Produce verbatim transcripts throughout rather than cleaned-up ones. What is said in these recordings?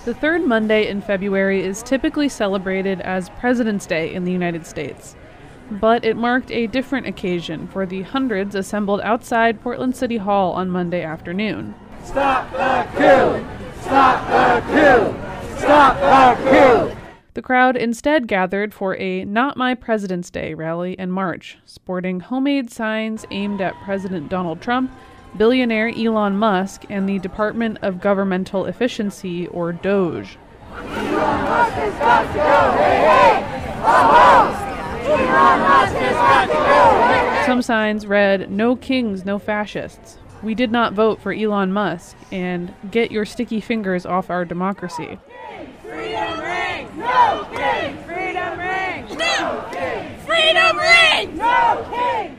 The third Monday in February is typically celebrated as President's Day in the United States. But it marked a different occasion for the hundreds assembled outside Portland City Hall on Monday afternoon. Stop the coup! Stop the coup! Stop the coup! The crowd instead gathered for a Not My President's Day rally and march, sporting homemade signs aimed at President Donald Trump, billionaire Elon Musk, and the Department of Governmental Efficiency, or DOGE. Elon Musk has got to go! Hey, hey! Almost! Elon Musk has got to go! Hey, hey! Some signs read, "No kings, no fascists. We did not vote for Elon Musk," and "Get your sticky fingers off our democracy." Freedom rings! No king! Freedom rings! No king! Freedom rings! No king!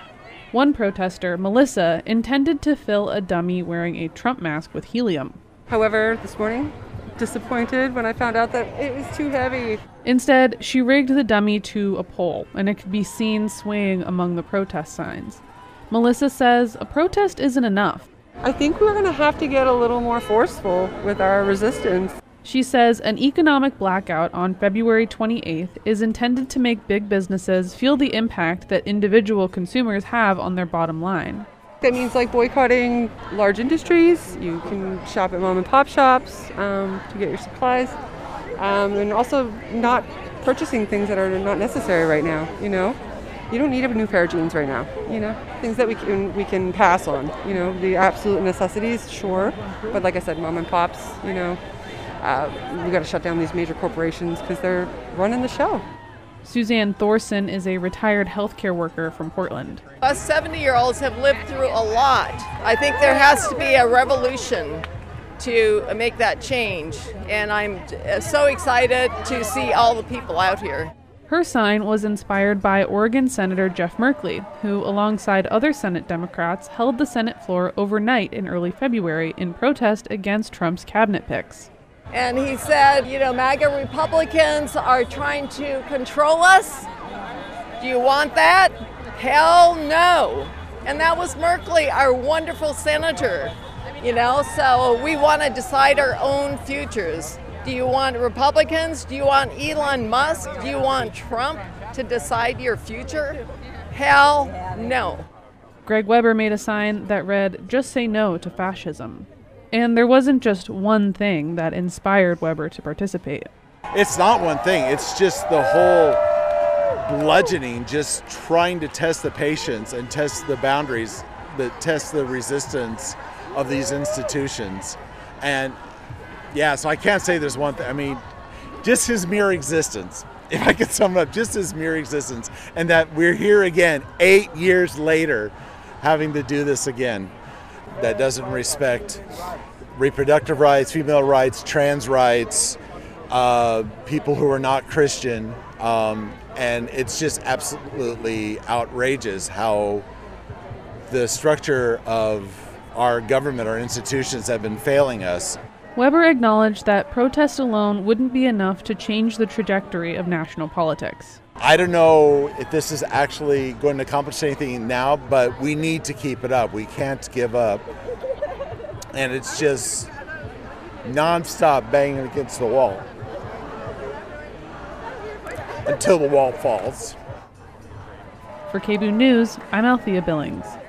One protester, Melissa, intended to fill a dummy wearing a Trump mask with helium. However, this morning, disappointed when I found out that it was too heavy. Instead, she rigged the dummy to a pole, and it could be seen swaying among the protest signs. Melissa says a protest isn't enough. I think we're going to have to get a little more forceful with our resistance. She says an economic blackout on February twenty-eighth is intended to make big businesses feel the impact that individual consumers have on their bottom line. That means like boycotting large industries. You can shop at mom and pop shops um, to get your supplies, um, and also not purchasing things that are not necessary right now. You know, you don't need a new pair of jeans right now. You know, things that we can we can pass on. You know, the absolute necessities, sure, but like I said, mom and pops. You know. Uh, we got to shut down these major corporations because they're running the show. Suzanne Thorson is a retired healthcare worker from Portland. Us seventy-year-olds have lived through a lot. I think there has to be a revolution to make that change, and I'm so excited to see all the people out here. Her sign was inspired by Oregon Senator Jeff Merkley, who, alongside other Senate Democrats, held the Senate floor overnight in early February in protest against Trump's cabinet picks. And he said, you know, MAGA Republicans are trying to control us. Do you want that? Hell no. And that was Merkley, our wonderful senator. You know, so we want to decide our own futures. Do you want Republicans? Do you want Elon Musk? Do you want Trump to decide your future? Hell no. Greg Weber made a sign that read, "Just say no to fascism." And there wasn't just one thing that inspired Weber to participate. It's not one thing. It's just the whole bludgeoning, just trying to test the patience and test the boundaries, that test the resistance of these institutions. And yeah, so I can't say there's one thing. I mean, just his mere existence, if I could sum it up, just his mere existence, and that we're here again eight years later having to do this again. That doesn't respect reproductive rights, female rights, trans rights, uh, people who are not Christian. Um, and it's just absolutely outrageous how the structure of our government, our institutions have been failing us. Weber acknowledged that protest alone wouldn't be enough to change the trajectory of national politics. I don't know if this is actually going to accomplish anything now, but we need to keep it up. We can't give up. And it's just nonstop banging against the wall until the wall falls. For K B O O News, I'm Althea Billings.